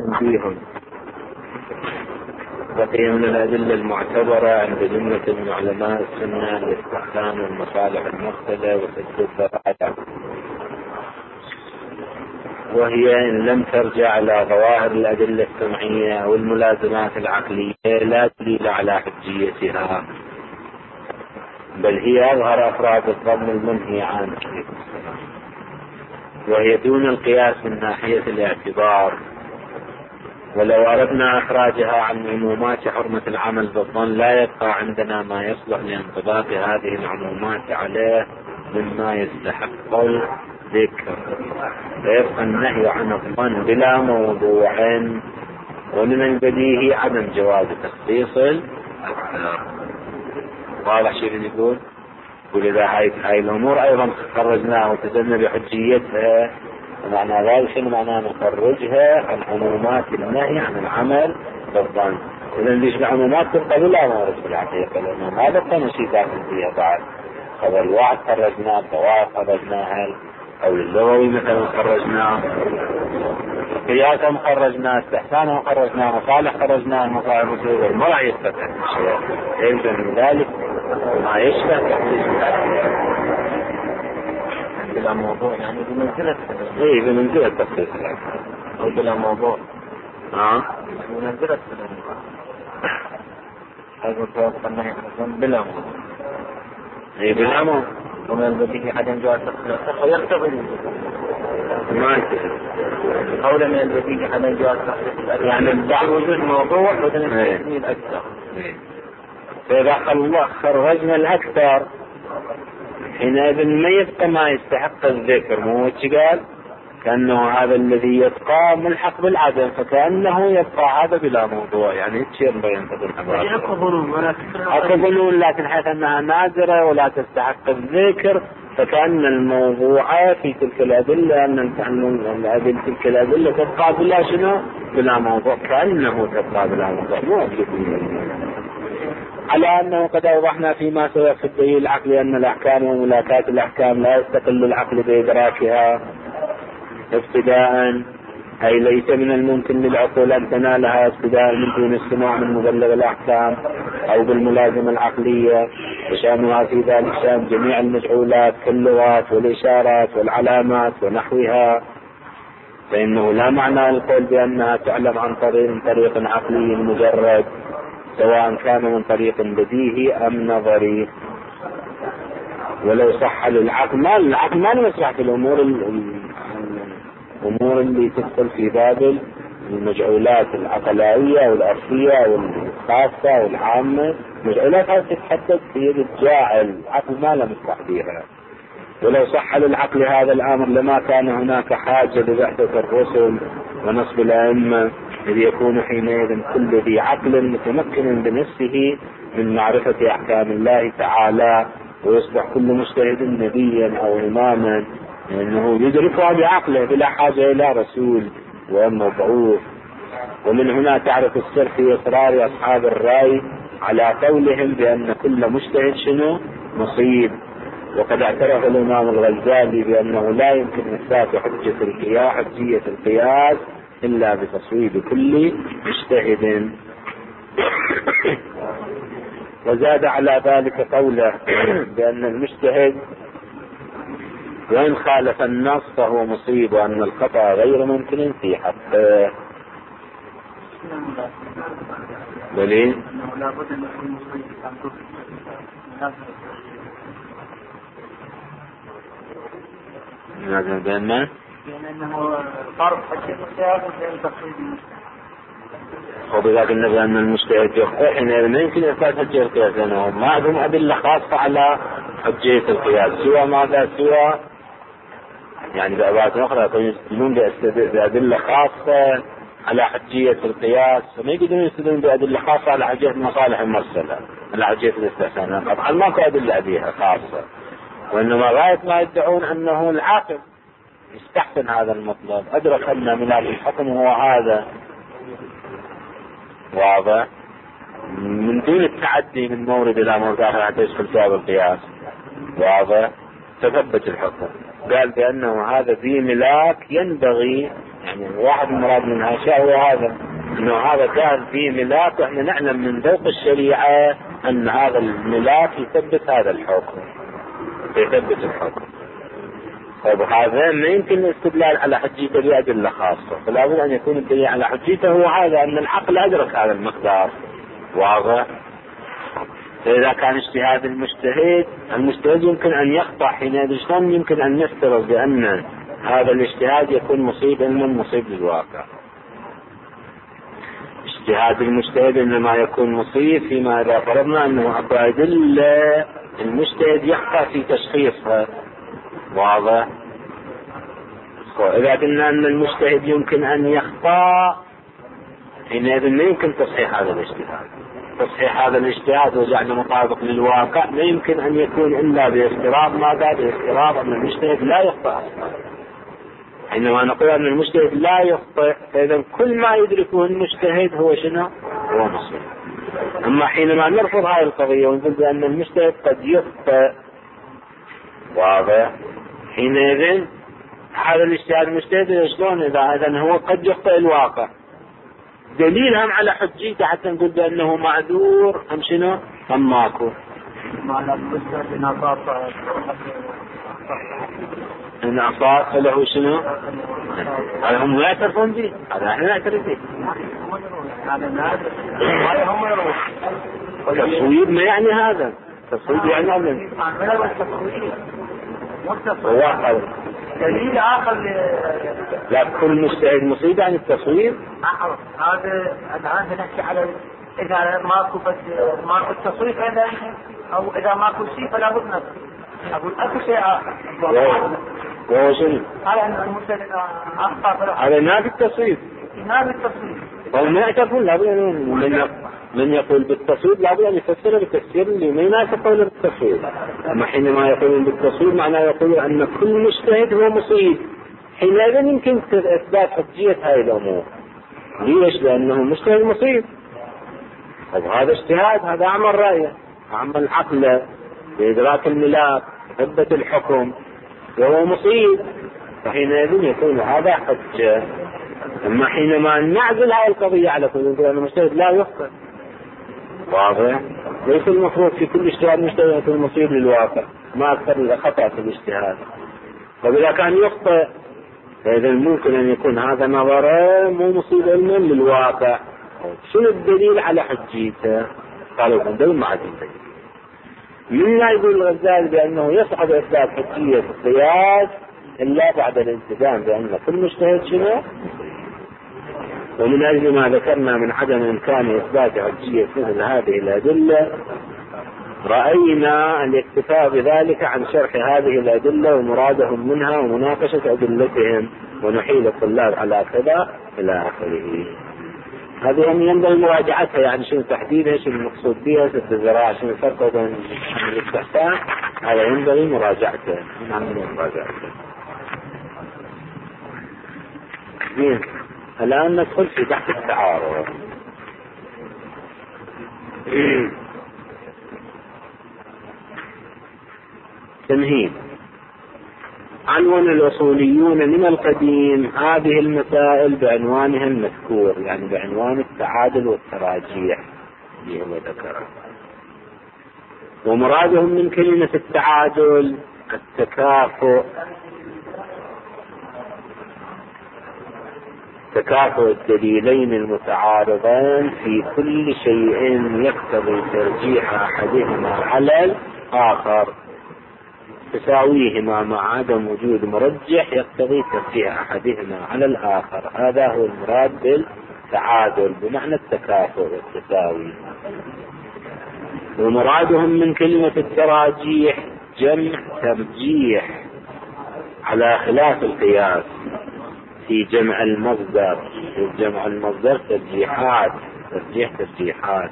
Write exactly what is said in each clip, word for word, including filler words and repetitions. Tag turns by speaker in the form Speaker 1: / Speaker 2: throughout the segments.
Speaker 1: تنبيه. بقي من الأدلة المعتبرة عند جملة من علماء السنة لاستحسان المصالح المرسلة وسد الذرائع، وهي إن لم ترجع على ظواهر الأدلة السمعية أو الملازمات العقلية لا دليل على حجيتها، بل هي أظهر أفراد الظن المنهي عنه، وهي دون القياس من ناحية الاعتبار. ولو أردنا إخراجها عن عمومات حرمة العمل بالظن لا يبقى عندنا ما يصلح لانطباق هذه العمومات عليه مما يستحق الذكر، فيبقى النهي عن الظن بلا موضوع، ومن البديهي عدم جواز تخصيص الأكثر. واضح شيء يقول؟ يقول إذا هاي, هاي الأمور أيضا خرجناها وتزلنا بحجيتها، ومعنى ذلك إنه معناه نخرجها عن عمومات النهي عن العمل بالظن. إذا ليش العمومات تبقى بلا مورد في الحقيقة، لأنه ما بقى نشيء داخل فيها بعد. خبر الواحد خرجناه، الضوابط خرجناها، أو اللغوي مثلا خرجناه، قياسا خرجناه، استحسانا خرجناه، مصالح خرجناه، مصالح مسؤولية المرأة يستطيع الشيء يلزم من ذلك ما يشبه تحديث بلا موضوع، يعني بمنزلة ايه بمنزلة تخصيص او بلا موضوع اه بمنزلة هذا توقف النهي بلا موضوع ايه بلا موضوع، ومن البديهي عدم جواز تخصيص ويقتضي ما قولا من البديهي عدم جواز تخصيص، يعني بعد وجود موضوع بدل التسمية الأكثر. فإذا الله خرجنا الأكثر حينئذ ما يبقى ما يستحق الذكر، مو قال كأنه هذا الذي يبقى ملحق بالعدم، فكأنه يبقى هذا بلا موضوع، يعني يتشير بين أقبلون، لكن حيث أنها نادرة ولا تستحق الذكر فكأن الموضوع في تلك الأدلة أن الأدلة تلك الأدلة تبقى بلا شنو بلا موضوع، كأنه تبقى بلا موضوع، مو أكيد. على أنه قد أوضحنا فيما سبق في الدليل العقلي أن الأحكام وملاكات الأحكام لا يستقل العقل بإدراكها ابتداء، أي ليس من الممكن للعقول أن تنالها ابتداء من دون السماع من مبلغ الأحكام أو بالملازمة العقلية، وشأنها في ذلك شأن جميع المجعولات كاللغات والإشارات والعلامات ونحوها، فإنه لا معنى القول بأنها تعلم عن طريق, طريق عقلي مجرد، سواء كان من طريق بديهي أم نظري. ولو صح للعقل ما العقل ما يصلح في الأمور الأمور اللي تدخل في باب المجعولات العقلائية والأرضية والخاصة والعامة، مجعولات هذه تتحدد في يد الجاعل، العقل ما لم يصلح فيها. ولو صح للعقل هذا الأمر لما كان هناك حاجة لوحدة الرسل ونصب الأئمة، إذ يكون حينئذ كل ذي عقل متمكن بنفسه من معرفة أحكام الله تعالى، ويصبح كل مجتهد نبيا أو إماما لأنه يدركها بعقله بلا حاجة إلى رسول ومبعوث. ومن هنا تعرف السر في إصرار أصحاب الرأي على قولهم بأن كل مجتهد شنو مصيب، وقد اعترف الإمام الغزالي بأنه لا يمكن إثبات حجة القياس حجية القياس إلا بتصويب كل مجتهد. وزاد على ذلك قوله بأن المجتهد وإن خالف النص فهو مصيب، وأن الخطأ غير ممكن في حقه. دليل ماذا بأنه
Speaker 2: لأنه فرض حجة القياس وبين تصويب المجتهد،
Speaker 1: وبذلك النبي أن المجتهد يخطئ حينئذ ما يمكن إثبات حجية القياس، لأنه ما عندهم أدلة خاصة على حجية القياس سوى ماذا سوى يعني بأبواب أخرى يستدلون بأدلة خاصة على حجية القياس، وما يقدرون يستدلون بأدلة خاصة على حجية المصالح المرسلة على حجية الاستحسان. طبعا ما كو أدلة بها خاصة، وإنما غاية ما يدعون أنه العاقل يستحسن هذا المطلب، أدرك أن من الحكم هو هذا واضح من دون التعدي من مورد إلى مورد آخر حتى يدخل باب القياس، واضح تثبت الحكم. قال بأنه هذا ذي ملاك ينبغي يعني واحد المراد منها شيء هو هذا، انه هذا كان فيه ملاك، واحنا نعلم من ذوق الشريعة ان هذا الملاك يثبت هذا الحكم، يثبت الحكم. طيب هذا ما يمكن الاستدلال على حجيته بأدلة خاصة، فلا بد ان يكون الدليل على حجيته هو هذا، ان العقل ادرك هذا المقدار. واضح؟ فإذا كان اجتهاد المجتهد، المجتهد يمكن أن يخطأ حينئذ، شلون يمكن أن نفترض بأن هذا الاجتهاد يكون مصيب علما مصيب للواقع؟ اجتهاد المجتهد إنما يكون مصيب فيما إذا فرضنا أنه أكو أدلة المجتهد يخطأ في تشخيصها. واضح؟ إذا قلنا أن المجتهد يمكن أن يخطأ حينئذ ما يمكن تصحيح هذا الاجتهاد. تصحيح هذا الاجتهاد وجعله مطابق للواقع لا يمكن أن يكون إلا بافتراض ماذا؟ بافتراض أن المجتهد لا يخطئ. حينما نقول أن المجتهد لا يخطئ فإذا كل ما يدركه المجتهد هو شنو؟ هو مصيب. أما حينما نرفض هذه القضية ونقول بأن المجتهد قد يخطئ، واضح؟ حينئذ هذا الاجتهاد المجتهد شلون إذا إذا هو قد يخطئ الواقع؟ دليل هم على حجيته حتى نقول بأنه معذور أم شنو؟ أم ماكو؟ إن أصاب فله شنو؟ هذا هم لا يعترفون به، هذا احنا نعترف به. تصويب ما يعني هذا، تصويب يعني أمن هو
Speaker 2: دليل آخر.
Speaker 1: لا كل مجتهد مصيب عن التصوير.
Speaker 2: هذا الآن نحكي على إذا ماكو بس ماكو التصوير هذا، أو إذا ماكو شيء فلا بد نفسه. أقول أكو شيء آخر.
Speaker 1: وهو شنو؟
Speaker 2: على أن المجتهد أخطأ.
Speaker 1: على نافي التصوير.
Speaker 2: نافي التصوير.
Speaker 1: وما يعترفون لا بد من من يقول بالتصوير لا بد أن يفسر بالتفسير اللي ما يناسب قول بالتصوير. أما حينما يقولون بالتصوير معناه يقولون أن كل مجتهد هو مصيب، حينئذ يمكن إثبات حجية هذه الأمور. ليش؟ لأنه مجتهد مصيب. طيب هذا اجتهاد، هذا عمل رأيه، عمل عقله بإدراك الملاك، ثبت الحكم، وهو مصيب، فحينئذ يكون هذا حجة. أما حينما نعزل هذه القضية على كل يقول أن المجتهد لا يخطئ، واضح؟ ليس المفروض في كل اجتهاد مجتهد يكون مصيب للواقع، ما أكثر الخطأ في الاجتهاد. فإذا كان يخطئ فإذا ممكن أن يكون هذا نظره مو مصيب علما للواقع. شنو الدليل على حجيته؟ قالوا دليل ما عاد دليل. من لا يقول الغزالي بأنه يصعب إثبات حجية القياس إلا بعد الالتزام بأن كل مجتهد شنو؟ ومن أجل ما ذكرنا من عدم إمكان إثبات حجية مثل هذه الأدلة رأينا الاكتفاء بذلك عن شرح هذه الأدلة ومرادهم منها ومناقشة أدلتهم، ونحيل الطلاب على كذا إلى آخره. هذه يعني ينبغي مراجعتها، يعني شنو تحديدها، شنو المقصود بها، ست الزراعة، شنو الفرق بين الاستحسان، هذا ينبغي مراجعته. نعمل مراجعته. زين، الآن ندخل في بحث التعارض. تمهيد. عنون الأصوليون من القديم هذه المسائل بعنوانها المذكور، يعني بعنوان التعادل والتراجيح اللي هو ذكره. ومرادهم من كلمة التعادل التكافؤ، تكافؤ الدليلين المتعارضين في كل شيء يقتضي ترجيح أحدهما على الآخر، تساويهما مع عدم وجود مرجح يقتضي ترجيح أحدهما على الآخر. هذا هو المراد بالتعادل بمعنى التكافؤ والتساوي. ومرادهم من كلمة التراجيح جمع ترجيح على خلاف القياس في جمع المصدر، في جمع المصدر ترجيحات، ترجيح ترجيحات.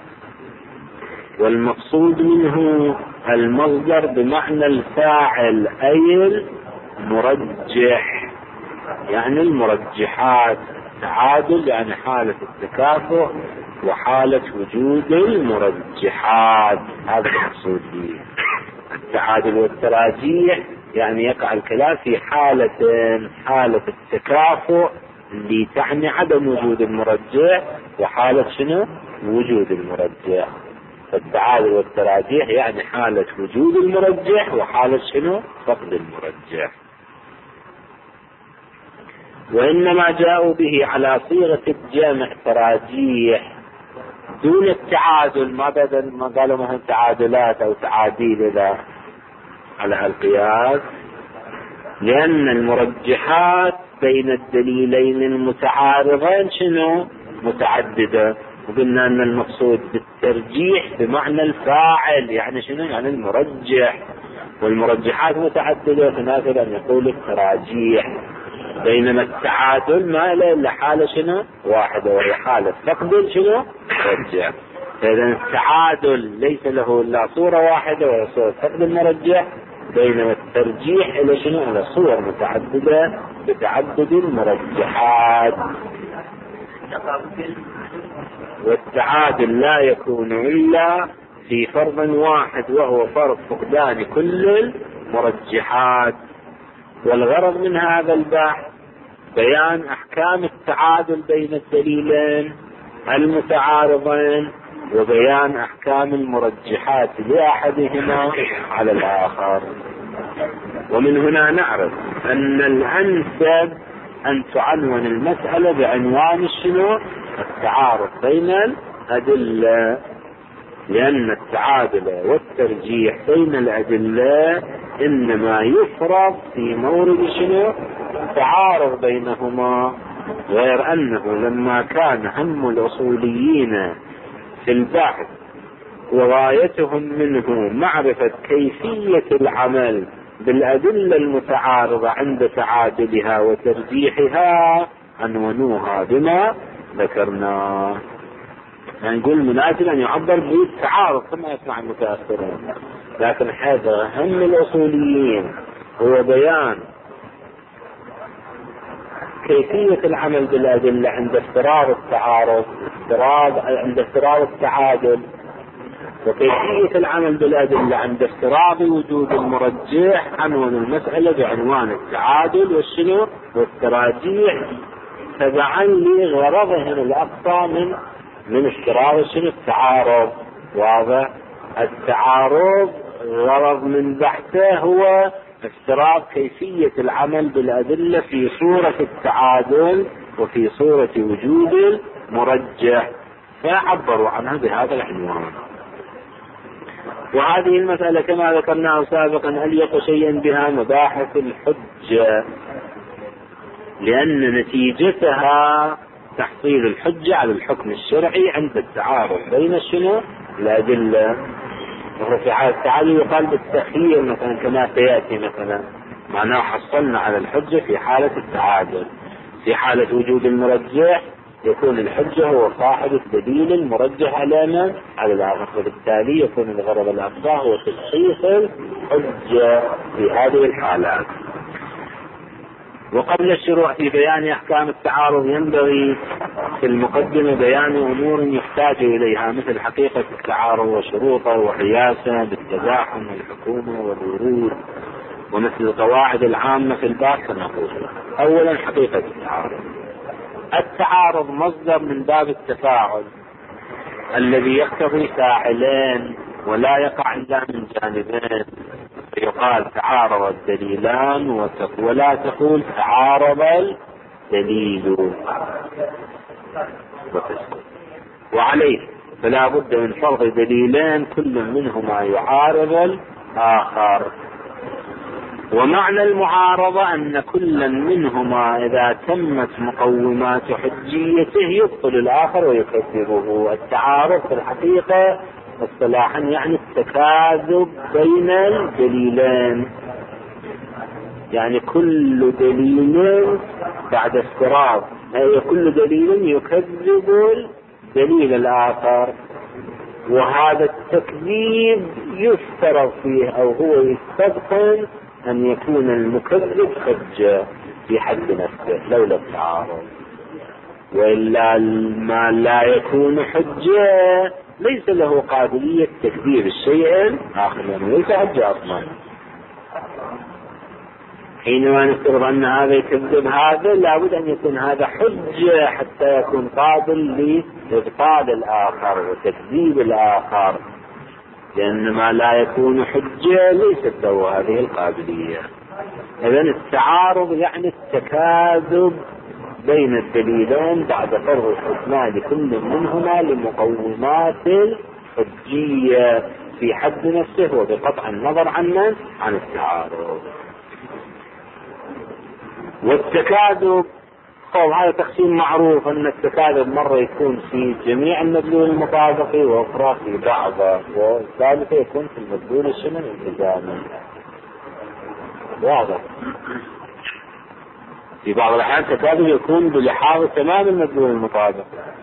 Speaker 1: والمقصود منه المصدر بمعنى الفاعل أي المرجح، يعني المرجحات. تعادل يعني حالة التكافؤ وحالة وجود المرجحات، هذا المقصود به. التعادل والتراجيح يعني يقع الكلام في حالة حالة التكافؤ اللي تعني عدم وجود المرجح وحالة شنو؟ وجود المرجح. فالتعادل والتراجيح يعني حالة وجود المرجح وحالة شنو؟ فقد المرجح. وإنما جاءوا به على صيغة الجمع تراجيح دون التعادل، ما بدل ما قالوا مثلا تعادلات أو تعاديل إذا على القياس، لأن المرجحات بين الدليلين المتعارضين شنو؟ متعددة. وقلنا أن المقصود بالترجيح بمعنى الفاعل، يعني شنو؟ يعني المرجح، والمرجحات متعددة، فناسب أن يقول التراجيح. بينما التعادل ما له إلا حالة شنو؟ واحدة، وهي حالة فقد شنو؟ مرجح. فإذا التعادل ليس له إلا صورة واحدة وهي صورة فقد المرجح، بينما الترجيح إلى شنو؟ إلى صور متعددة بتعدد المرجحات. والتعادل لا يكون إلا في فرض واحد وهو فرض فقدان كل المرجحات. والغرض من هذا البحث بيان أحكام التعادل بين الدليلين المتعارضين، وبيان أحكام المرجحات لأحدهما على الآخر. ومن هنا نعرف أن الأنسب أن تعنون المسألة بعنوان شنو؟ التعارض بين الأدلة، لأن التعادل والترجيح بين الأدلة إنما يفرض في مورد شنو؟ التعارض بينهما، غير أنه لما كان هم الأصوليين في البحث وغايتهم منه معرفة كيفية العمل بالأدلة المتعارضة عند تعادلها وترجيحها، عنونوها بما ذكرناه. يعني نقول مناسب أن يعبر بالتعارض كما يسمع المتأخرون، لكن هذا هم الأصوليين هو بيان كيفية العمل بالأدلة عند افتراض التعارض، افتراض عند افتراض التعادل، وكيفية العمل بالأدلة عند افتراض وجود المرجح. عنوان المسألة بعنوان التعادل والشنو؟ والتراجيح، تبعا لغرضهم الأقصى من من افتراض شنو؟ التعارض. واضح؟ التعارض غرض من بحثه هو افتراض كيفية العمل بالأدلة في صورة التعادل وفي صورة وجود المرجح، فعبروا عنها بهذا العنوان. وهذه المسألة كما ذكرناه سابقا أليق شيئا بها مباحث الحجة، لأن نتيجتها تحصيل الحجة على الحكم الشرعي عند التعارض بين شنو؟ الأدلة. وهو في حالة التعادل يقال بالتخيير مثلا كما سيأتي، مثلا معناه حصلنا على الحجة في حالة التعادل. في حالة وجود المرجح يكون الحجة هو صاحب الدليل المرجح على على الآخر، وبالتالي يكون الغرض الأقصى هو تشخيص الحجة في هذه الحالات. وقبل الشروع في بيان أحكام التعارض ينبغي في المقدمة بيان أمور يحتاج إليها، مثل حقيقة التعارض وشروطه وقياسه بالتزاحم والحكومة والورود، ومثل القواعد العامة في الباب سنقول. أولا حقيقة التعارض. التعارض مصدر من باب التفاعل الذي يقتضي فاعلين ولا يقع إلا من جانبين، يقال تعارض الدليلان، ولا تقول تعارض الدليل. وعليه فلا بد من فرض دليلين كل منهما يعارض الآخر. ومعنى المعارضة أن كل منهما إذا تمت مقومات حجيته يبطل الآخر ويكذبه. التعارض في الحقيقة اصطلاحا يعني التكاذب بين الدليلين، يعني كل دليل بعد افتراض أي كل دليل يكذب الدليل الآخر، وهذا التكذيب يفترض فيه أو هو يستبطن أن يكون المكذب حجة في حد نفسه لولا التعارض، وإلا ما لا يكون حجة ليس له قابلية تكذيب الشيء الآخر، يعني ليس حجة أصلا. حينما نفترض أن هذا يكذب هذا لابد أن يكون هذا حجة حتى يكون قابل لإبطال الآخر وتكذيب الآخر، لأن ما لا يكون حجة ليست له هذه القابلية. إذن التعارض يعني التكاذب بين الدليلين بعد فرض الحكم لكل منهما لمقومات الحجية في حد نفسه وبقطع النظر عنه عن التعارض. والتكاذب طبعا هذا تقسيم معروف، أن التكاذب مرة يكون في جميع المدلول المطابق وأخرى في بعضه، وذلك يكون في المدلول الشمل الالتزامي. واضح. في بعض الأحيان التكاذب يكون بلحاظ تمام المدلول المطابق،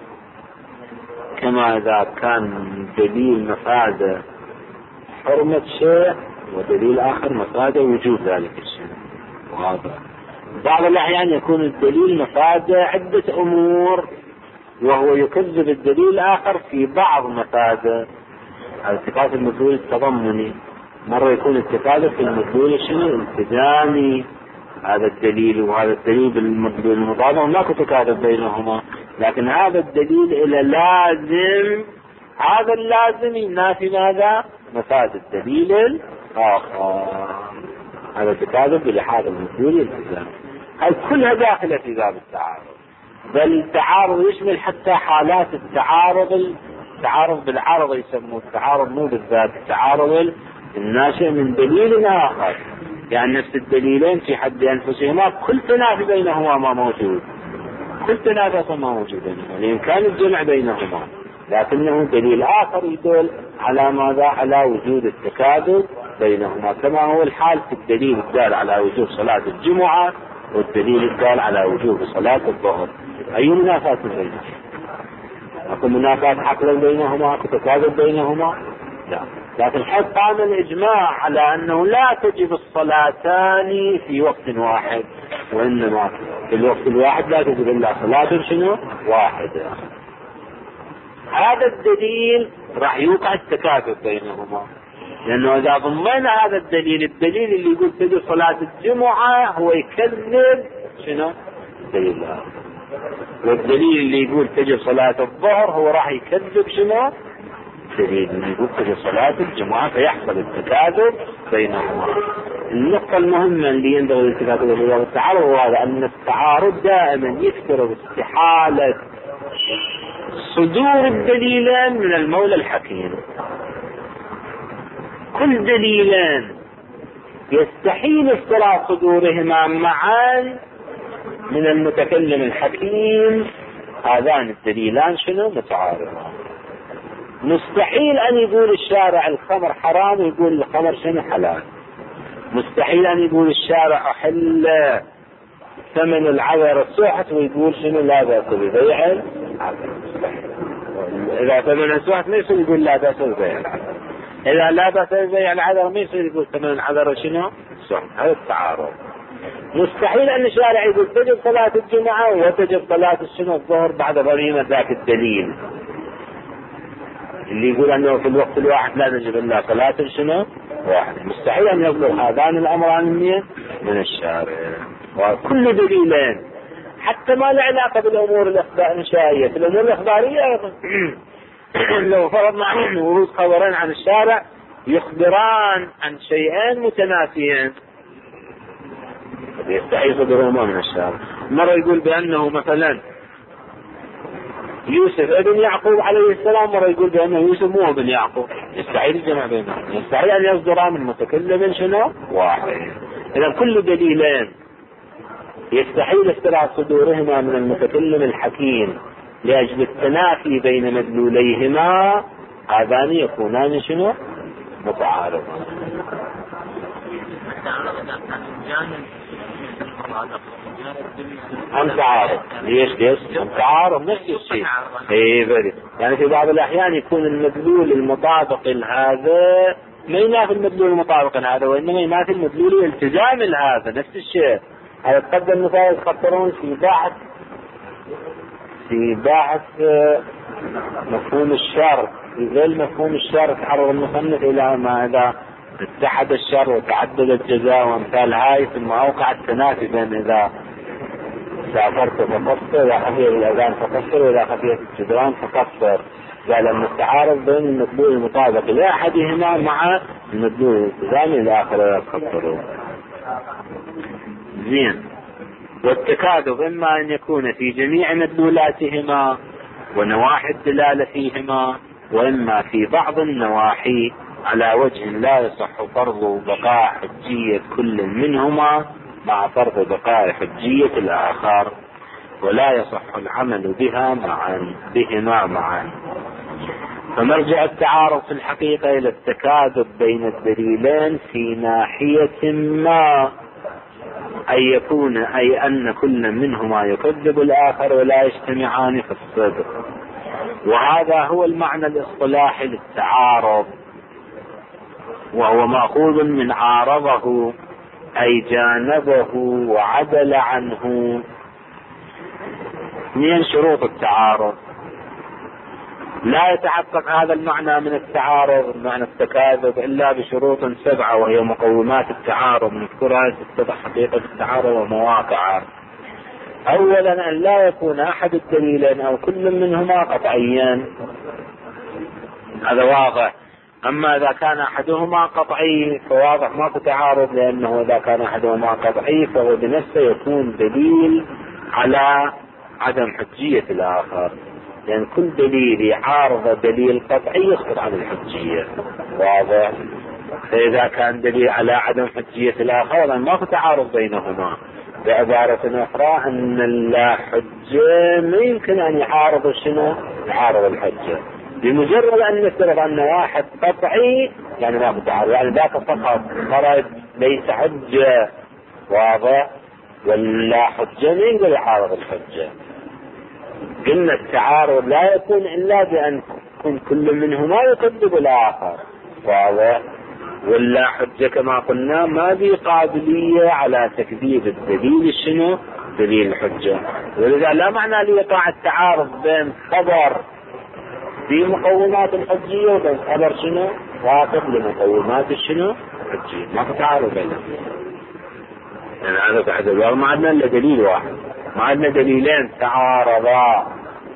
Speaker 1: كما إذا كان دليل مفاده حرمة شيء ودليل آخر مفاده وجود ذلك الشيء. واضح. بعض الأحيان يكون الدليل مفاده عدة أمور وهو يكذب الدليل الآخر في بعض مفاده. هذا صفات المدلول التضمني. مرة يكون التكاذب في المدلول الشنو الالتزامي، هذا الدليل وهذا الدليل بالمدلول المطابق ماكو تكاذب بينهما، لكن هذا الدليل إلى لازم، هذا اللازم ينافي ماذا؟ مفاد الدليل الآخر. هذا التكاذب بلحاظ المدلول الالتزامي. هل كلها داخلة في باب التعارض، بل التعارض يشمل حتى حالات التعارض، التعارض بالعرض يسموه التعارض، مو بالذات التعارض الناشئ من دليل آخر، يعني نفس الدليلين في حد أنفسهما كل تنافي بينهما ما موجود، كل تنافي ما موجود بينهما لإمكان الجمع بينهما، لكنه دليل آخر يدل على ماذا؟ على وجود التكاذب بينهما، كما هو الحال في الدليل الدال على وجوب صلاة الجمعة والدليل الدال على وجوب صلاة الظهر. أي منافاة بينهما؟ أكو منافاة عقلا بينهما؟ أكو تكاذب بينهما؟ لا. لكن حتى قام الإجماع على أنه لا تجب الصلاتان في وقت واحد، وإنما في الوقت الواحد لا تجب إلا صلاة شنو واحدة. هذا الدليل راح يوقع التكاذب بينهما، لأنه إذا ضمن هذا الدليل، الدليل اللي يقول تجب صلاة الجمعة هو يكذب شنو الدليل الآخر، والدليل اللي يقول تجب صلاة الظهر هو راح يكذب شنو الدليل اللي يقول تجب صلاة الجمعة، فيحصل التكاذب بينهما. النقطة المهمة اللي ينبغي الالتفات إليها والتعارض هو هذا، أن التعارض دائما يفترض استحالة صدور الدليلين من المولى الحكيم. كل دليلان يستحيل افتراض صدورهما معا من المتكلم الحكيم، هذان الدليلان شنو متعارضان. مستحيل أن يقول الشارع الخمر حرام ويقول الخمر شنو حلال، مستحيل أن يقول الشارع أحل ثمن العذر السوحة ويقول شنو لا بأس ببيع العذر. إذا ثمن السوحة ما يصير يقول لا بأس ببيع العذر، إذا لا بأس ببيع العذر ما يصير يقول ثمن العذر شنو السوحة. هذا التعارض. مستحيل أن الشارع يقول تجب صلاة الجمعة وتجب صلاة الشنو الظهر بعد ضميمة ذاك الدليل اللي يقول أنه في الوقت الواحد لا تجب إلا صلاة شنو واحد. مستحيل أن يصدر هذان الأمران من الشارع. وكل دليلين حتى ما له علاقة بالأمور الإنشائية، في الأمور الإخبارية لو فرضنا ورود خبرين عن الشارع يخبران عن شيئين متنافيين يستحيل صدرهما من الشارع. مرة يقول بأنه مثلا يوسف ابن يعقوب عليه السلام، مرة يقول بأنه يوسف مو ابن يعقوب، يستحيل الجمع بينهم، يستحيل أن يصدران من متكلم شنو واحد. إذا كل دليلين يستحيل استراء صدورهما من المتكلم الحكيم لأجل التنافي بين مدلوليهما، هذان يكونان شنو متعارضان. هم تعارض. ليش ليش هم تعارض نفس الشيء. اي بري. يعني في بعض الأحيان يكون المدلول المطابق هذا ما ينافي المدلول المطابق هذا، وإنما ينافي المدلول الالتزام هذا نفس الشيء. هذا تقدم مثال يخطرون في بحث في بحث مفهوم الشرط. في ذيل مفهوم الشرط عرض المصنف إلى ماذا؟ اتحد الشر وتعدد الجزاء وامثال هاي، ثم اوقع التنافي بين اذا سافرت فقصر، اذا خفيت الاذان فقصر، واذا خفيت الجدران فقصر. قال ان التعارض بين المدلول المطابق لاحدهما مع المدلول الالتزامي الاخر يقصره. زين. والتكاذب اما ان يكون في جميع مدلولاتهما ونواحي الدلالة فيهما، واما في بعض النواحي على وجه لا يصح فرض بقاء حجية كل منهما مع فرض بقاء حجية الآخر، ولا يصح العمل بها معا بهما معا. فمرجع التعارض في الحقيقة إلى التكاذب بين الدليلين في ناحية ما، أي يكون أي أن كل منهما يكذب الآخر ولا يجتمعان في الصدق. وهذا هو المعنى الاصطلاحي للتعارض، وهو مأخوذ من عارضه أي جانبه وعدل عنه. من شروط التعارض لا يتحقق هذا المعنى من التعارض، معنى التكاذب، إلا بشروط سبعة، وهي مقومات التعارض نذكرها تتضح حقيقة التعارض ومواقعه. أولا أن لا يكون أحد الدليلين أو كل منهما قطعيا، هذا واضح. أما إذا كان أحدهما قطعي فواضح ما في تعارض، لأنه إذا كان أحدهما قطعي فهو بنفسه يكون دليل على عدم حجية الآخر، لأن يعني كل دليل يعارض دليل قطعي يسقط عن الحجية، واضح. فإذا كان دليل على عدم حجية الآخر ما في تعارض بينهما. بعبارة أخرى أن الحجة ما يمكن أن يعارض شنو؟ يعارض الحجة. بمجرد أن نفترض أن واحد قطعي يعني ما في تعارض، يعني ذاك فقط خرج ليس حجة، واضح. ولا حجة ما يقدر يعارض الحجة. قلنا التعارض لا يكون إلا بأن يكون كل منهما يكذب الآخر، واضح. ولا حجة كما قلنا ما ذي قابلية على تكذيب الدليل شنو؟ دليل الحجة. ولذا لا معنى ليقع التعارض بين خبر في مقومات الحجية وبين خبر شنو؟ واقف لمقومات الشنو؟ الحجية. ما في تعارض بينهم. يعني هذا بعد الوقت ما عندنا إلا دليل واحد، ما عندنا دليلين تعارضا.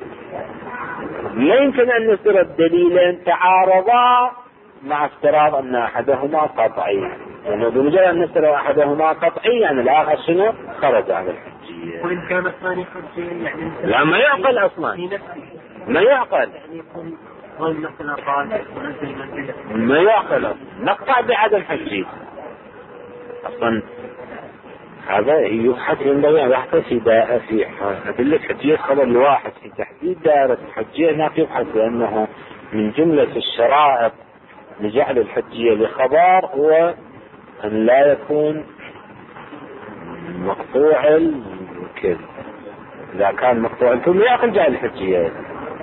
Speaker 1: لا يمكن أن نفترض دليلين تعارضا مع افتراض أن أحدهما قطعي، يعني بمجرد أن نفترض أحدهما قطعي يعني الآخر شنو؟ خرج عن الحجية.
Speaker 2: وإن كان الثاني حجي يعني
Speaker 1: لا ما يعقل أصلا، ما يعقل، ما يعقل، نقطع بعدم حجية أصلا. هذا يبحث ينبغي أن يحدث في دائرة في أدلة حجية خبر الواحد في تحديد دائرة الحجية. هناك يبحث لأنه من جملة الشرائط لجعل الحجية لخبر هو أن لا يكون مقطوع الكذب. إذا كان مقطوع الكذب يأخذ جعل الحجية.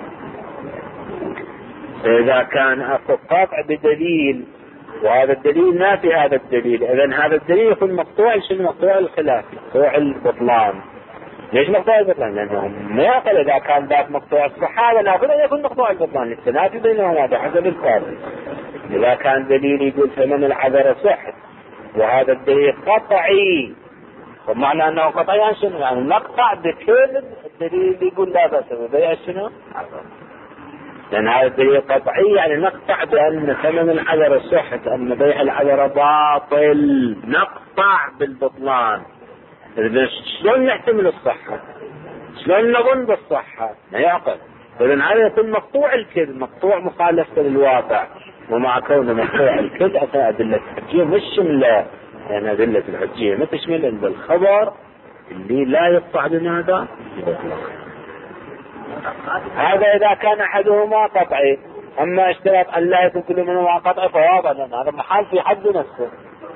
Speaker 1: فإذا كان أخذ قاطع بدليل وهذا الدليل نافي هذا الدليل، إذن هذا الدليل يكون مقطوع شنو؟ مقطوع الخلاف، مقطوع البطلان. ليش مقطوع البطلان؟ لأنه ما يقل إذا كان ذاك مقطوع الصحة لابد أن يكون مقطوع البطلان للتنافي بينهما بحسب القول. إذا كان دليل يقول ثمن العذر صح وهذا الدليل قطعي، ومعنى أنه قطعي شنو؟ يعني نقطع بكل الدليل يقول لا بأس ببيع شنو؟ لأن هذا الدليل قطعي، يعني نقطع بأن ثمن العذر صحة، أن بيع العذر باطل، نقطع بالبطلان. شلون نحتمل الصحة؟ شلون نظن بالصحة؟ ما يعقل. إذن هذا يكون مقطوع الكذب، مقطوع مخالفة للواقع. ومع كونه مقطوع الكذب أثناء أدلة الحجية مش شملة، يعني أدلة الحجية ما تشمل إلا الخبر اللي لا يقطع بماذا؟ هذا إذا كان أحدهما قطعي. أما اشتراط أن لا يكون كل منهما قطعي فواضح، لأن هذا محال في حد نفسه.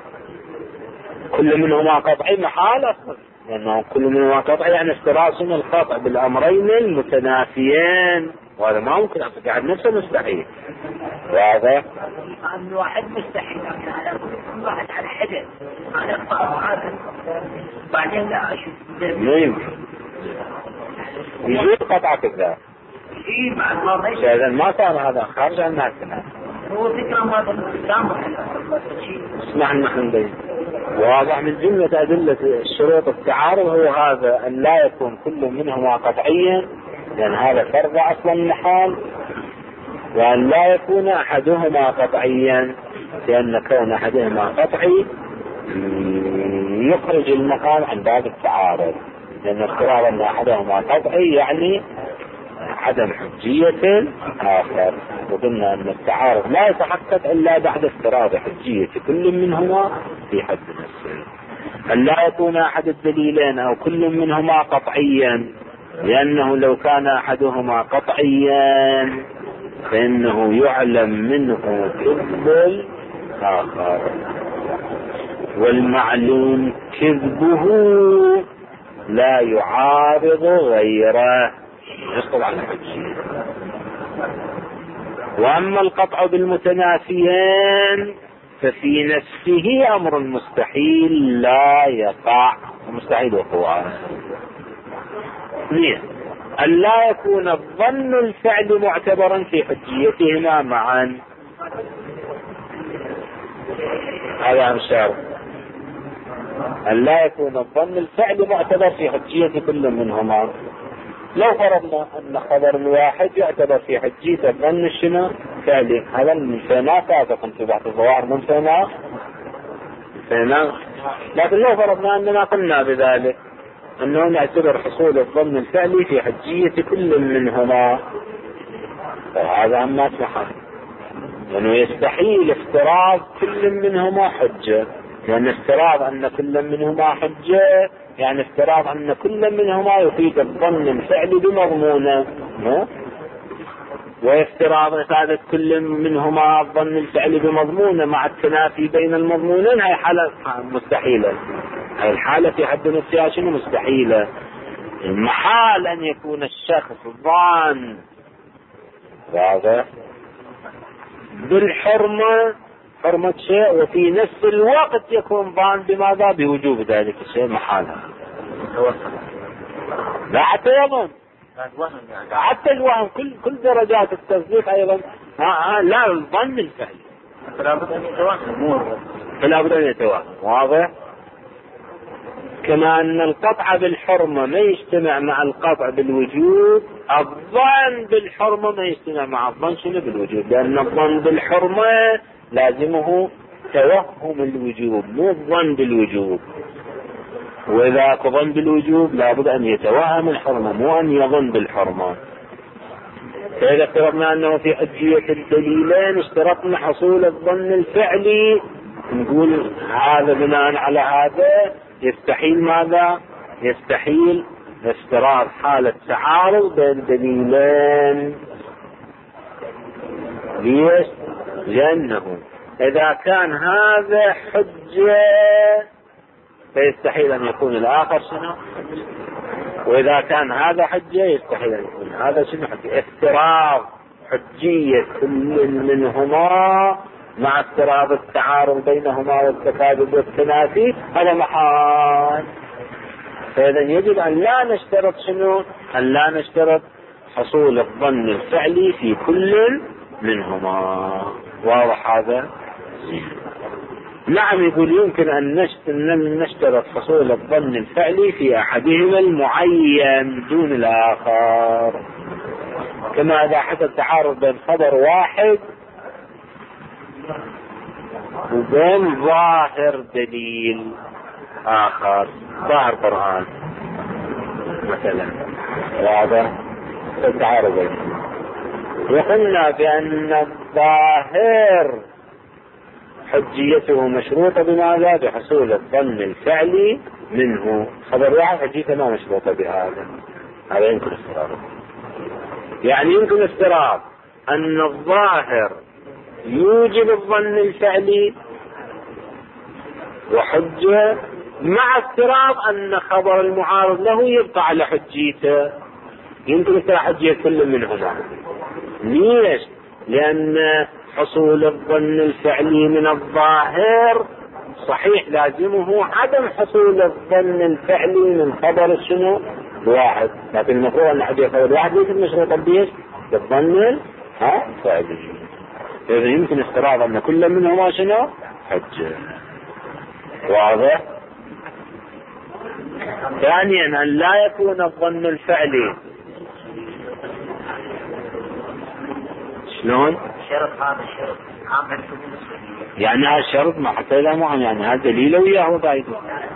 Speaker 1: كل منهما قطعي محال أصلا، لأنه كل منهما قطعي يعني اشتراط من القطع بالأمرين المتنافيين، وهذا ما ممكن أصدق عن نفسه مستحيل. واضح؟
Speaker 2: الواحد مستحيل على كل واحد على حدث على قطع بعدين لا أشوف
Speaker 1: ما يمكن يجوز قطع كذا.
Speaker 2: إيه مع الله
Speaker 1: إذا ما صار هذا خارج عن نفسنا.
Speaker 2: هو ذكر هذا الإسلام
Speaker 1: اسمع نحن نبين واضح من جملة أدلة الشروط التعارض هو هذا أن لا يكون كل منهما قطعيا لأن هذا فرض أصلا المحال، وأن لا يكون أحدهما قطعيا لأن كون أحدهما قطعي يخرج المقام عن باب التعارض، لأن افتراض أن أحدهما قطعي يعني عدم حجية آخر، وقلنا أن التعارض لا يتحقق إلا بعد افتراض حجية كل منهما في حد نفسه. أن لا يكون أحد الدليلين أو كل منهما قطعيا، لأنه لو كان أحدهما قطعيا فإنه يعلم منه كذب الآخر، والمعلوم كذبه لا يعارض غيره يسقط عن الحجية. وأما القطع بالمتنافيين ففي نفسه أمر مستحيل لا يقع، مستحيل وقوعه. اثنين، أن لا يكون الظن الفعل معتبرا في حجيتهما معا، هذا أمثال. أن لا يكون الظن الفعل معتبر في حجية كل منهما. لو فرضنا أن خبر الواحد يعتبر في حجية الظن الشنو فعلي، هذا من فينا سابقا في بعض الظواهر من فينا فينا، لكن لو فرضنا أننا قلنا بذلك أنه نعتبر حصول الظن الفعلي في حجية كل منهما، فهذا ما اسمحه، لأنه يستحيل افتراض كل منهما حجة، لأن افتراض أن كل منهما حجة يعني افتراض أن كل منهما يفيد الظن الفعلي بمضمونه، وافتراض إفادة كل منهما الظن الفعلي بمضمونه مع التنافي بين المضمونين هي حالة مستحيلة، هي الحالة في حد نفسها شنو مستحيلة. المحال أن يكون الشخص ظان واضح بالحرمة حرمة شيء وفي نفس الوقت يكون ظان بماذا بوجوب ذلك الشيء، محالة. لا حتى يظن حتى الوهم كل كل درجات التصديق أيضا آه آه لا الظن الفعلي فلا بد أن يتوهم، فلا بد أن يتوهم واضح. كما أن القطع بالحرمة ما يجتمع مع القطع بالوجوب، الظن بالحرمة ما يجتمع مع الظن شنو بالوجوب، لأن الظن بالحرمة لازمه توهم الوجوب مو الظن بالوجوب، وإذا ظن بالوجوب لابد أن يتوهم الحرمة مو أن يظن بالحرمة. فإذا افترضنا أنه في حجية الدليلين اشترطنا حصول الظن الفعلي، نقول هذا بناء على هذا يستحيل ماذا؟ يستحيل افتراض حالة تعارض بين دليلين. ليش؟ لأنه إذا كان هذا حجة فيستحيل أن يكون الآخر شنو؟ وإذا كان هذا حجة يستحيل أن يكون هذا شنو حجة. افتراض حجية كل منهما مع افتراض التعارض بينهما والتكاذب والتنافي هذا محال. فإذا يجب أن لا نشترط شنو؟ أن لا نشترط حصول الظن الفعلي في كل منهما. واضح هذا؟ نعم. يقول يمكن أن نشترط حصول الظن الفعلي في أحدهما المعين دون الآخر، كما إذا حدث تعارض بين خبر واحد وبين ظاهر دليل آخر، ظاهر قرآن مثلا، واضح التعارض، وقلنا بأن الظاهر حجيته مشروطة بماذا؟ بحصول الظن الفعلي منه. خبر واحد حجيته ما مشروطة بهذا، هذا يمكن افتراض، يعني يمكن افتراض أن الظاهر يوجب الظن الفعلي وحجة مع افتراض أن خبر المعارض له يبقى على حجيته، يمكن افتراض حجية كل منهما. ليش؟ لأن حصول الظن الفعلي من الظاهر صحيح لازمه عدم حصول الظن الفعلي من خبر شنو واحد، لكن المفروض أن حجية خبر واحد ليس مشروطا بيش بالظن ها فعلي. إذا يمكن افتراض أن كل منهما شنو حجة. واضح؟ ثانيا أن لا يكون الظن الفعلي. شلون؟
Speaker 2: شرط هذا الشرط عام
Speaker 1: يعني هذا الشرط ما حتى إذا مو يعني هذا دليل وياه بايد.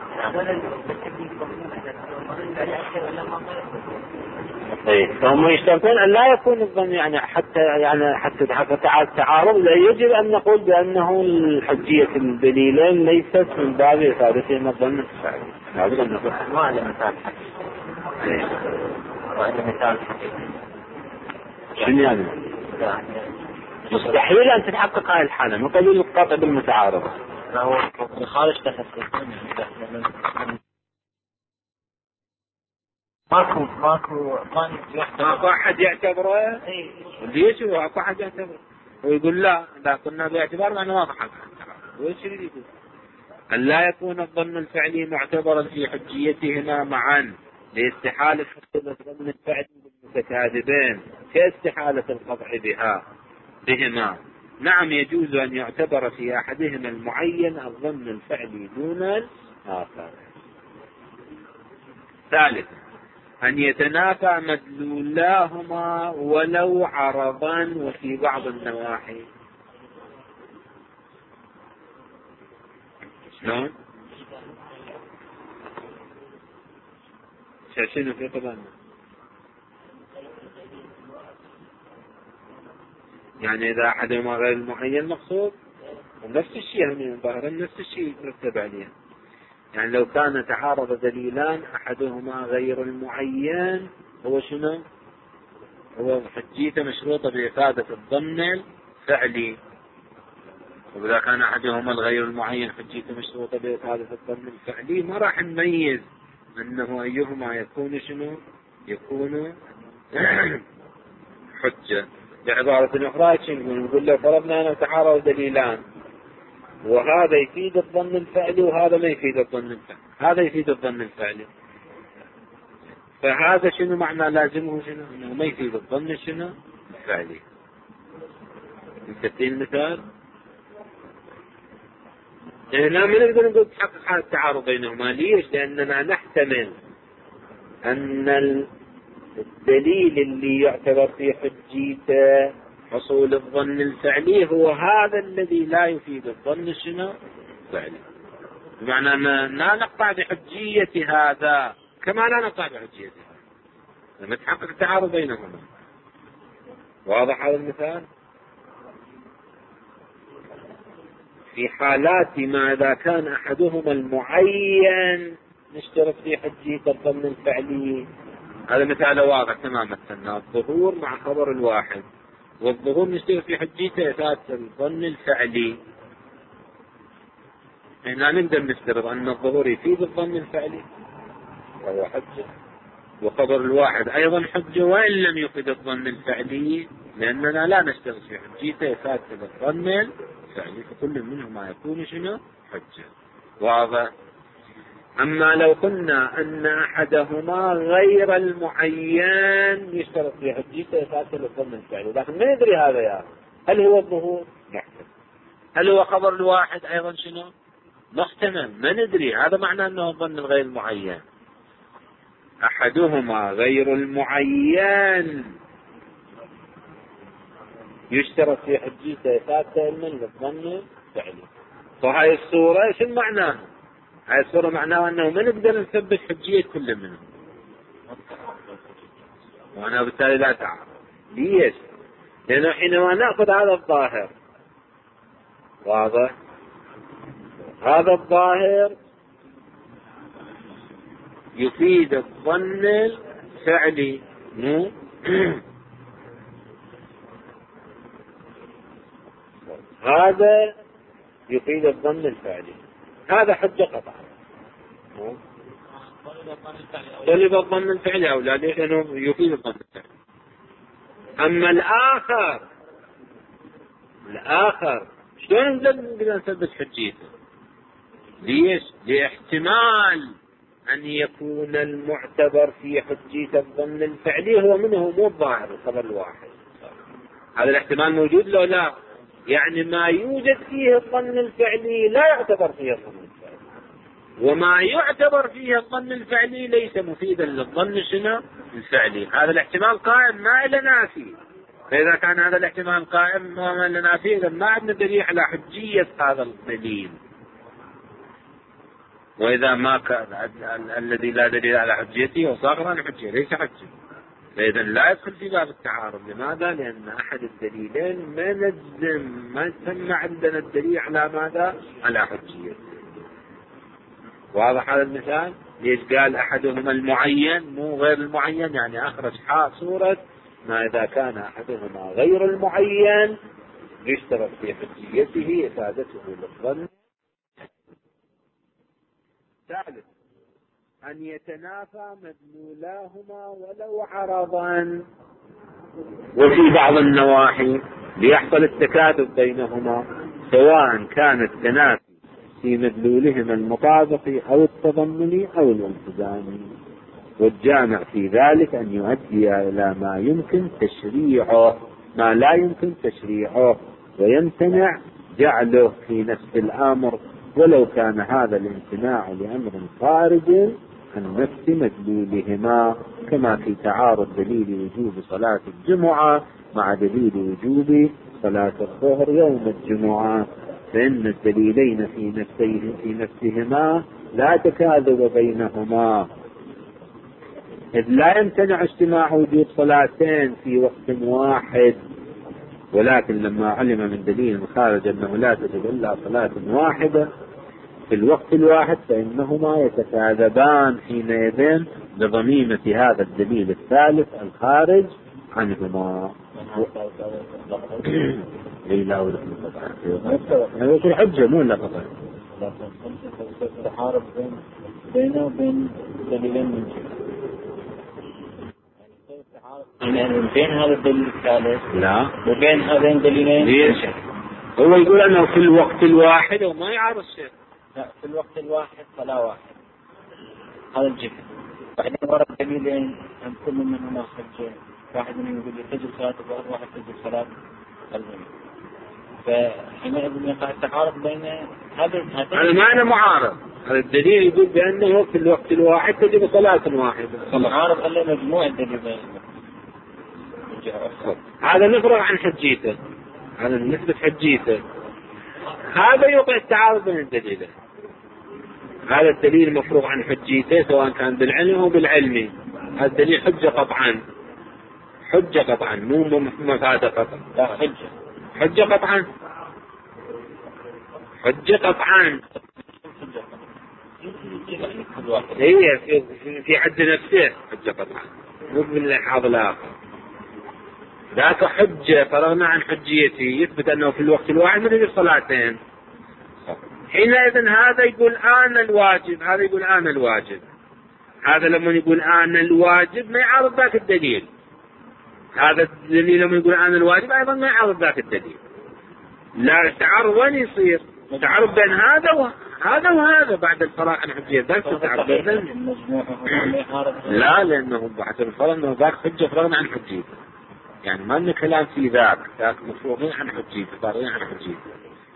Speaker 1: ايه فهم يشترطون ان لا يكون الظن يعني حتى يعني حتى حتى تعارض لا يجب ان نقول بانه الحجية الدليلين ليست من باب افادتهما الظن الفعلي. لابد ان نقول
Speaker 2: ما له مثال حقيقي. وهذا مثال حقيقي.
Speaker 1: شنو يعني؟ مستحيل ان تتحقق هذه الحالة من قبيل القطع بالمتعارضة.
Speaker 2: هو خارج تخصص ماكو ماكو
Speaker 1: ماكو احد يعتبره. ليش هو اكو احد يعتبره ويقول لا اذا كنا باعتبار ما ما حق وش يريد يقول؟ ان لا يكون الظن الفعلي معتبرا في حجيتهما معا لاستحالة حصول الظن الفعلي بالمتكاذبين كاستحالة القطع بها بهما. نعم يجوز ان يعتبر في احدهما المعين الظن الفعلي دون الاخر. ثالثا أن يتنافى مدلولاهما ولو عرضا وفي بعض النواحي. شلون؟ شاشين في طبعا يعني إذا أحدهما غير المعين مقصود نفس الشيء هم ظاهرا نفس الشيء يترتب عليه. يعني لو كان تعارض دليلان أحدهما غير المعين هو شنو؟ هو حجيته مشروطة بإفادة الظن الفعلي. وإذا كان أحدهما الغير المعين حجيته مشروطة بإفادة الظن الفعلي ما راح نميز أنه أيهما يكون شنو؟ يكون حجة. بعبارة أخرى نقول له فرضنا أنه تعارض دليلان وهذا يفيد الظن الفعلي وهذا ما يفيد الظن الفعلي. هذا يفيد الظن الفعلي فهذا شنو معنى لازمه شنو؟ انه ما يفيد الظن شنو الفعلي. نستطيع المثال هنا ما نقدر نقول تحقق حالة التعارض بينهما. ليش؟ لأننا نحتمل أن الدليل اللي يعتبر في حجيته حصول الظن الفعلي هو هذا الذي لا يفيد الظن شنو الفعلي. بمعنى أن لا نقطع بحجية هذا كما لا نقطع بحجية هذا لما تحقق التعارض بينهما. واضح هذا المثال؟ في حالات ما إذا كان أحدهما المعين نشترط في حجية الظن الفعلي. هذا مثال واضح تماما. الظهور مع خبر الواحد والظهور نشترط في حجيته إثبات الظن الفعلي. هنا نقدر نفترض أن الظهور يفيد الظن الفعلي وهو حجة وخبر الواحد أيضا حجة وإن لم يفيد الظن الفعلي لأننا لا نشترط في حجيته إثبات الظن الفعلي فكل منهما يكون شنو حجة. واضح؟ أما لو قلنا أن أحدهما غير المعين يشترط في حجيته إثبات الظن الفعلي لكن ما ندري هذا يا هل هو الظهور محتمل هل هو خبر الواحد أيضا شنو محتمل ما ندري. هذا معناه أنه الظن الغير المعين. أحدهما غير المعين يشترط في حجيته إثبات من الظن الفعلي. فهاي الصورة شو معناها؟ هاي الصورة معناها أنه ما نقدر نثبت حجية كل منهم وأنا بالتالي لا تعرف. ليش؟ لأنه حينما نأخذ هذا الظاهر واضح هذا الظاهر يفيد الظن الفعلي مو هذا يفيد الظن الفعلي. هذا حجة قطع طلب الظن الفعلي أو لا لأنه يفيد الظن الفعلي. أما الآخر الآخر شلون نقدر نثبت حجيته؟ ليش؟ لاحتمال أن يكون المعتبر في حجية الظن الفعلي هو منه مو الظاهر الخبر الواحد. هذا الاحتمال موجود لو لا يعني ما يوجد فيه الظن الفعلي لا يعتبر فيه الظن الفعلي، وما يعتبر فيه الظن الفعلي ليس مفيدا للظن شنو الفعلي. هذا الاحتمال قائم ما إلى نافي، فإذا كان هذا الاحتمال قائم ما إلى نافي إذا ما عندنا دليل على حجية هذا الدليل. وإذا ما كان الذي لا دليل على حجيته وصاغر عن حجية ليس حجة، فإذا لا يدخل في باب التعارض. لماذا؟ لأن أحد الدليلين ما نجزم، ما تم عندنا الدليل على ماذا؟ على حجية. واضح هذا المثال؟ ليش قال أحدهما المعين مو غير المعين؟ يعني أخرج صورة ما إذا كان أحدهما غير المعين يشترط في حجيته إفادته للظن. ثالث أن يتنافى مدلولاهما ولو عرضا، وفي بعض النواحي ليحصل التكاثف بينهما، سواء كان التنافي في مدلولهما المطابق أو التضمني أو الالتزامي، والجامع في ذلك أن يؤدي إلى ما يمكن تشريعه ما لا يمكن تشريعه، ويمتنع جعله في نفس الأمر ولو كان هذا الامتناع لأمر خارج عن نفس مدلولهما، كما في تعارض دليل وجوب صلاة الجمعة مع دليل وجوب صلاة الظهر يوم الجمعة، فإن الدليلين في نفسيه في نفسهما لا تكاذب بينهما، إذ لا يمتنع اجتماع وجود صلاتين في وقت واحد، ولكن لما علم من دليل خارج أنه لا تجب إلا صلاة واحدة في الوقت الواحد فإنهما يتكاذبان حينئذ لضميمة هذا الدليل الثالث الخارج عنهما. لا يقول حجة مو لا قطع
Speaker 2: تحارب بينه وبين دليلين من يعني بين هذا الدليل الثالث
Speaker 1: لا
Speaker 2: وبين هذين الدليلين
Speaker 1: ليش؟ هو يقول أنه في الوقت الواحد وما يعرف شيء.
Speaker 2: لا في الوقت الواحد فلا واحد هذا الجهة. بعدين ورد دليلين أن كل منهما حجة، واحد منهم يقول تجب صلاة الظهر واحد تجب صلاة الظهر، فحينئذ يقع التعارض بين هذا
Speaker 1: هذا معنى معارض. هذا الدليل يقول بأنه في الوقت الواحد تجب صلاة واحدة.
Speaker 2: معارض قال مجموع الدليلين.
Speaker 1: هذا نفرغ عن حجيته، هذا نثبت حجيته، هذا يوقع التعارض بين الدليلين. هذا الدليل مفروغ عن حجيته سواء كان بالعلم أو بالعلم، هذا الدليل حجة قطعا، حجة قطعا مو مفادة قطعا،
Speaker 2: لا حجة
Speaker 1: حجة قطعا، حجة قطعا هي في, في حد نفسه حجة قطعا مو باللحاظ الآخر. ذاك حجة فرغنا عن حجيته يثبت أنه في الوقت الواحد من يجب صلاتين، حينئذ هذا يقول آن الواجب، هذا يقول آن الواجب، هذا لما يقول آن الواجب ما يعارض ذاك الدليل، هذا الدليل لما يقول آن الواجب أيضا ما يعارض ذاك الدليل. لا تعارض وين يصير؟ تعارض بين هذا وهذا وهذا بعد الفراغ عن حجية ذاك تعارض بين لا، لأنه بعد الفراغ أنه ذاك حجة فرغنا عن حجيته، يعني ما لنا كلام في ذاك، ذاك مفروغين عن حجيته فارغين عن حجيته.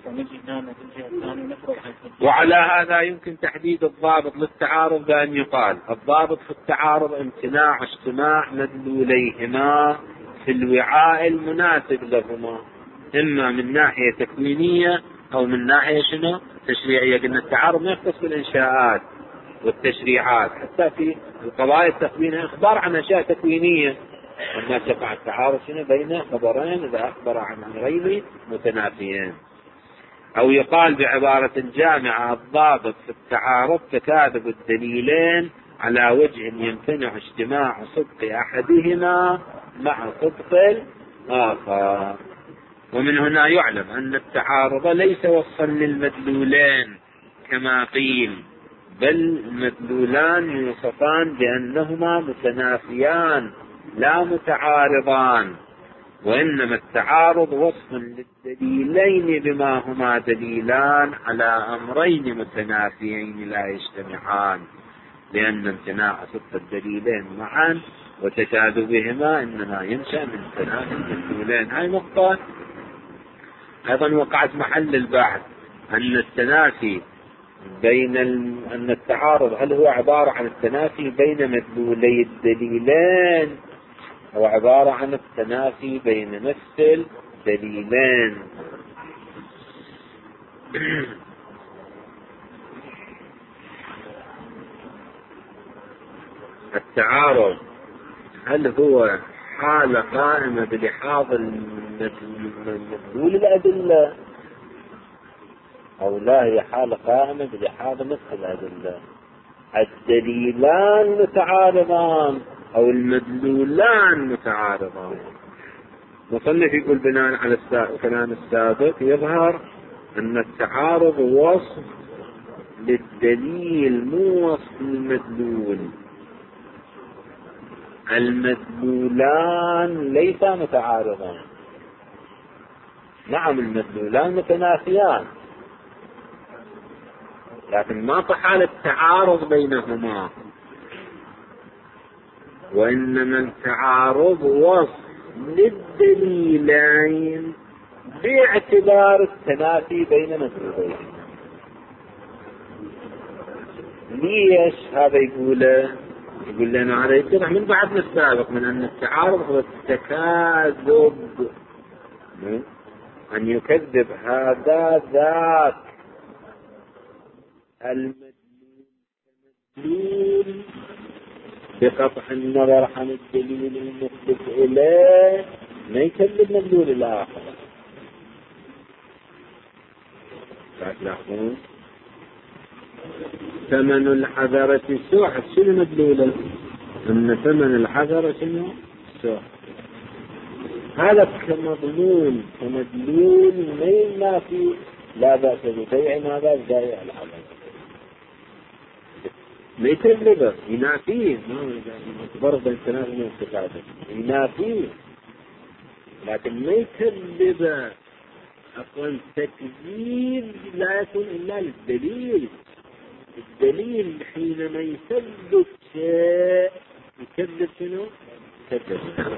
Speaker 1: وعلى هذا يمكن تحديد الضابط للتعارض بأن يقال الضابط في التعارض امتناع اجتماع مدلوليهما في الوعاء المناسب لهما، إما من ناحية تكوينية أو من ناحية شنو تشريعية. قلنا التعارض ما يختص بالإنشاءات والتشريعات، حتى في القضايا التكوينية إخبار عن أشياء تكوينية، أما تقع التعارض شنو بين خبرين إذا أخبر عن أمرين متنافيين. أو يقال بعبارة جامعة الضابط في التعارض تكاذب الدليلين على وجه يمتنع اجتماع صدق أحدهما مع صدق الآخر. ومن هنا يعلم أن التعارض ليس وصفا للمدلولين كما قيل، بل المدلولان يوصفان بأنهما متنافيان لا متعارضان، وإنما التعارض وصف للدليلين بما هما دليلان على أمرين متنافيين لا يجتمعان، لأن امتناع صدق الدليلين معا وتكاذبهما إنما ينشأ من تنافي الدليلين. هاي نقطة أيضا وقعت محل البحث أن التنافي بين ال... أن التعارض هل هو عبارة عن التنافي بين مدلولي الدليلين أو عبارة عن التنافي بين نفس الدليلين. التعارض هل هو حالة قائمة بلحاظ المدلول الأدلة أو لا هي حالة قائمة بلحاظ نفس الأدلة؟ الدليلان متعارضان أو المدلولان متعارضان. مصنف يقول بناء على الكلام السابق يظهر أن التعارض وصف للدليل مو وصف للمدلول. المدلولان ليسا متعارضان، نعم المدلولان متنافيان، لكن ما في حالة تعارض بينهما، وإنما التعارض وصف للدليلين باعتبار التنافي بين مدلولين. ليش هذا يقوله؟ يقول لنا هذا يتضح من بعدنا السابق من أن التعارض هو التكاذب، أن يكذب هذا ذاك. المدلول بقطع النظر عن الدليل المثبت إليه ما يكذب مدلول الآخر. تلاحظون ثمن الحذرة سوحة، شنو مدلوله؟ أن ثمن الحذرة شنو؟ سوحة. هذا كمضمون كمدلول ما ينافي لا بأس ببيع ما بأس بيع الحذر، ما يكذبه ينافيه، فرق بين التنافي والتكاذب ينافيه لكن ما يكذبه. أصلا التكذيب لا يكون إلا للدليل. الدليل حينما يثبت شيء يكذب شنو؟ يكذب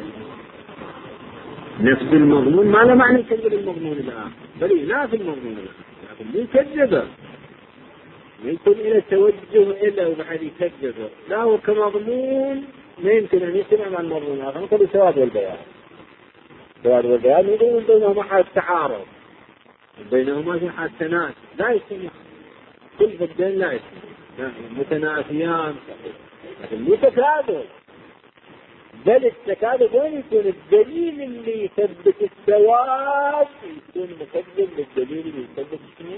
Speaker 1: نفس المضمون، ما له معنى يكذب المضمون الآخر، بل ينافي المضمون الآخر لكن مو يكذبه، ما يكون إلى توجه إلا وبعد يكذبه. لا هو كمضمون ما يمكن أن يجتمع مع المضمون الآخر، مثل السواد والبيان. السواد والبيان يقولون بينهما حال تعارض، بينهما في حال تنافي، لا يجتمع كل فدين، لا يجتمع متنافيان لكن مو تكاذب. بل التكاذب وين يكون؟ الدليل اللي يثبت السواد يكون مكذب للدليل اللي يثبت الشنو.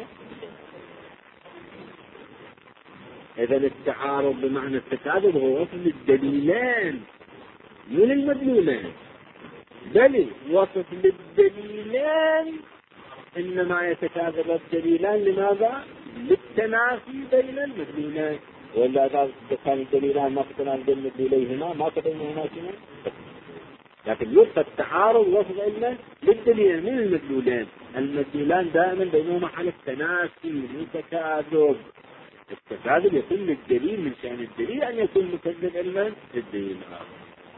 Speaker 1: إذا التعارض بمعنى التكاذب هو وصف للدليلين مو للمدلولين، بل وصف للدليلين إنما يتكاذب الدليلان لماذا؟ للتنافي بين المدلولين. ولا إذا كان الدليلان ما تتنافى بين مدلوليهما ما تبينهما شنو؟ لكن يبقى التعارض وصف إلا للدليلين من المدلولين. المدلولان دائما بينهما حالة تنافي مو تكاذب. التكاذب يكون للدليل، من شأن الدليل أن يكون مكذب إلا للدليل الآخر.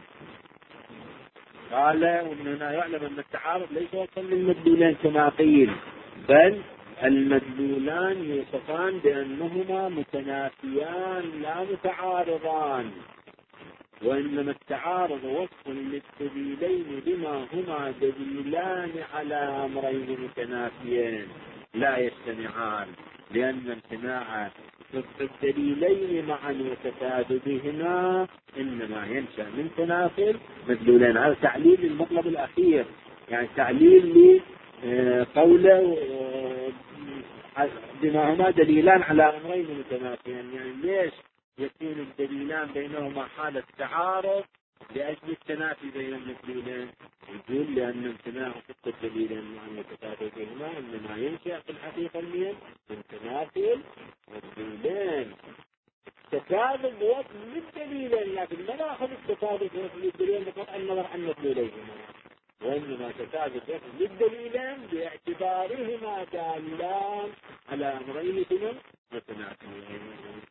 Speaker 1: قال ومن يعلم أن التعارض ليس وصفا للمدلولين كما قيل، بل المدلولان يوصفان بأنهما متنافيان لا متعارضان، وإنما التعارض وصف للدليلين بما هما دليلان على أمرين متنافيين لا يجتمعان، لأن امتناع الدليلين معا وتكاذبهما إنما ينشأ من تنافي مدلولين. هذا تعليل للمطلب الأخير، يعني تعليل لقوله بما هما دليلان على أمرين متنافيين. يعني ليش يكون الدليلان بينهما حالة تعارض لأجل التنافي بين المدلولين؟ يقول لأن امتناع الدليلين معا وتكاذبهما إنما ينشأ في الحقيقة من تنافي المدلولين. التكاذب وصف للدليلين، لكن ما ناخذ التكاذب وصف للدليلين بقطع النظر عن مدلوليهما، وإنما تكاذب وصف للدليلين باعتبارهما دالان على أمرين متنافيين.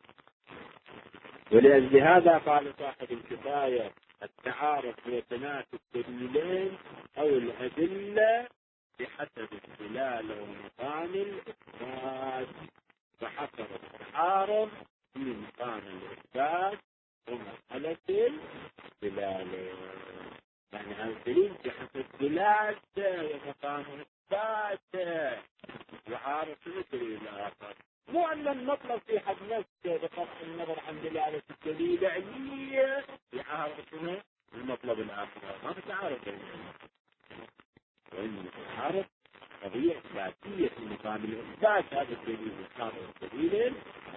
Speaker 1: ولأجل هذا قال صاحب الكفاية التعارض هو تنافي الدليلين أو الأدلة بحسب الدلالة ومقام الإثبات، فحسب التعارض في مقام الإثبات ومسألة الدلالة. يعني هذا الدليل بحسب الدلالة ومقام الإثبات يعارض الدليل الآخر، مو أن المطلب في حد نفسه بقطع النظر عن دلالة الدليل علمية يعارض المطلب الآخر، ما في تعارض بينهما، وإنما تعارض قضية ذاتية في مقام الإثبات. هذا الدليل يعارض الدليل